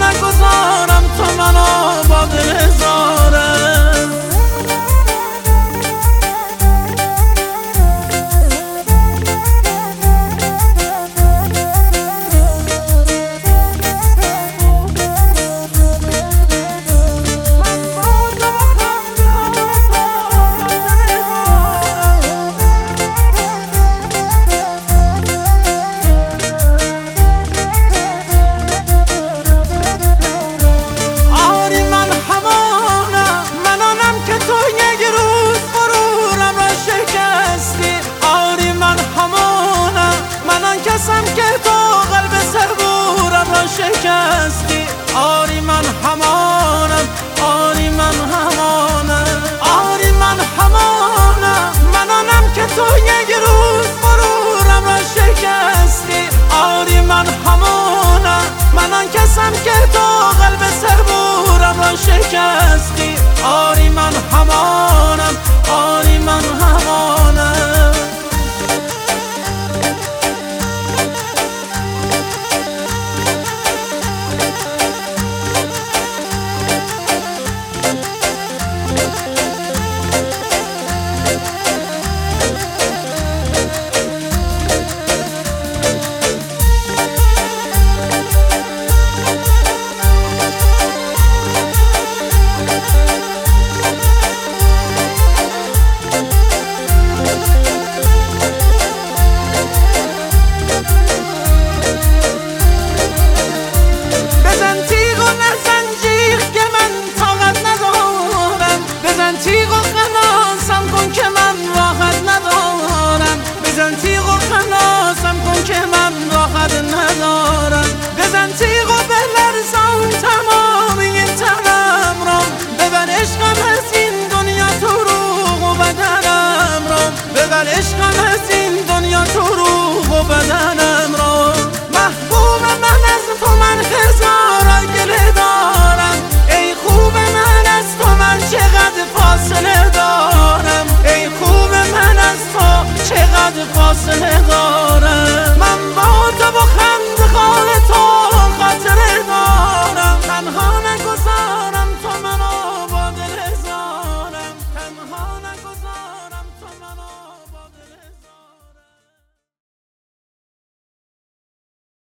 نگذارم تو منو با دل هزاره. که تو قلب صبورم را شکستی. آری من همانم، آری من همانم، آری من همانم، من آنم که تو یک روز غرورم را شکستی. آری من همانم، من آن کسم که تو قلب صبورم را شکستی. آری من همانم، آری من همانم.